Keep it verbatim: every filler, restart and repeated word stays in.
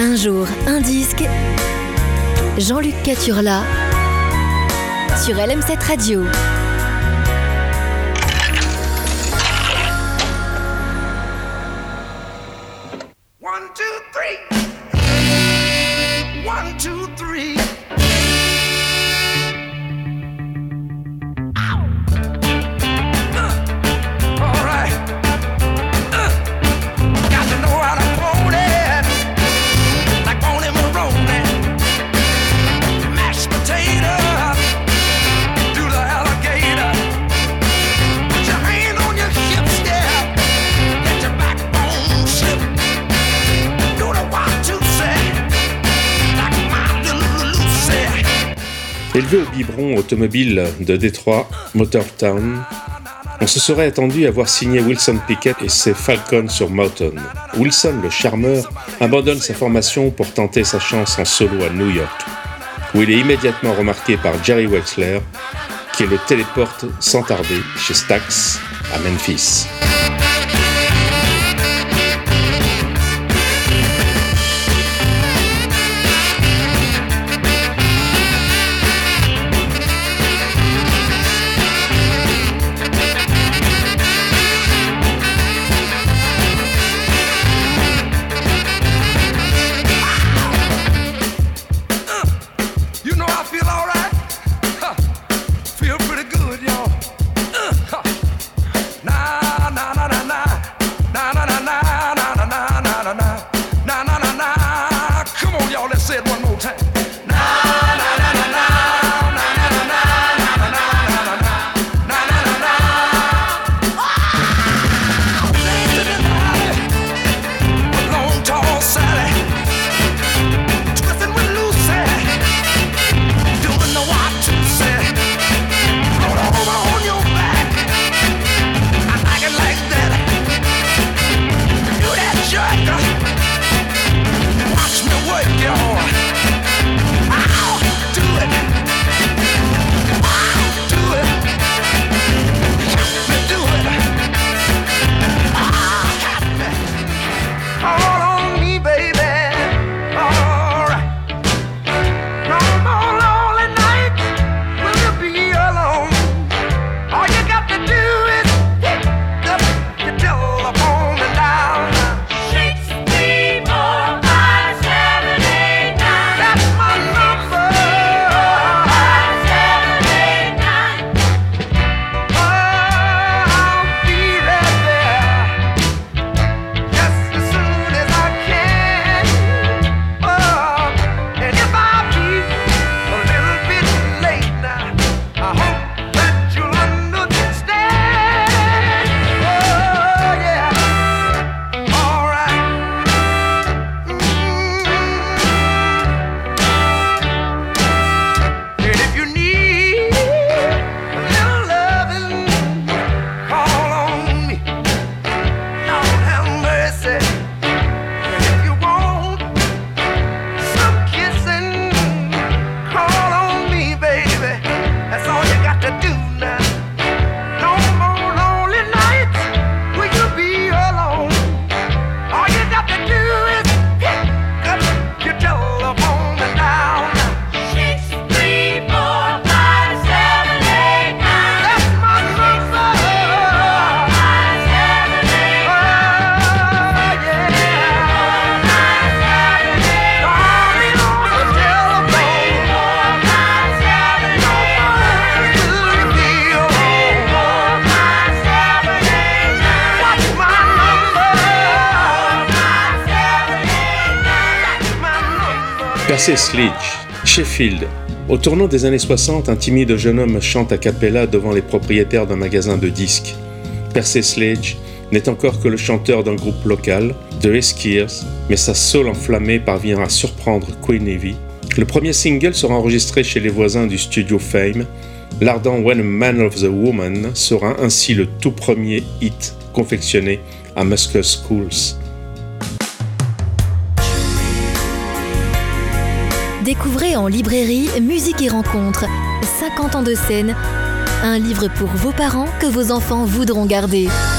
Un jour, un disque. Jean-Luc Caturla sur L M sept Radio. One, two, three. One, two, three. Élevé au biberon automobile de Détroit, Motortown, on se serait attendu à voir signer Wilson Pickett et ses Falcons sur Motown. Wilson, le charmeur, abandonne sa formation pour tenter sa chance en solo à New York, où il est immédiatement remarqué par Jerry Wexler, qui le téléporte sans tarder chez Stax à Memphis. Percy Sledge, Sheffield. Au tournant des années soixante, un timide jeune homme chante a cappella devant les propriétaires d'un magasin de disques. Percy Sledge n'est encore que le chanteur d'un groupe local, The Eskiers, mais sa soul enflammée parvient à surprendre Queen Ivy. Le premier single sera enregistré chez les voisins du studio Fame. L'ardent When a Man of the Woman sera ainsi le tout premier hit confectionné à Muscle Schools. Découvrez en librairie Musique et Rencontres, cinquante ans de scène, un livre pour vos parents que vos enfants voudront garder.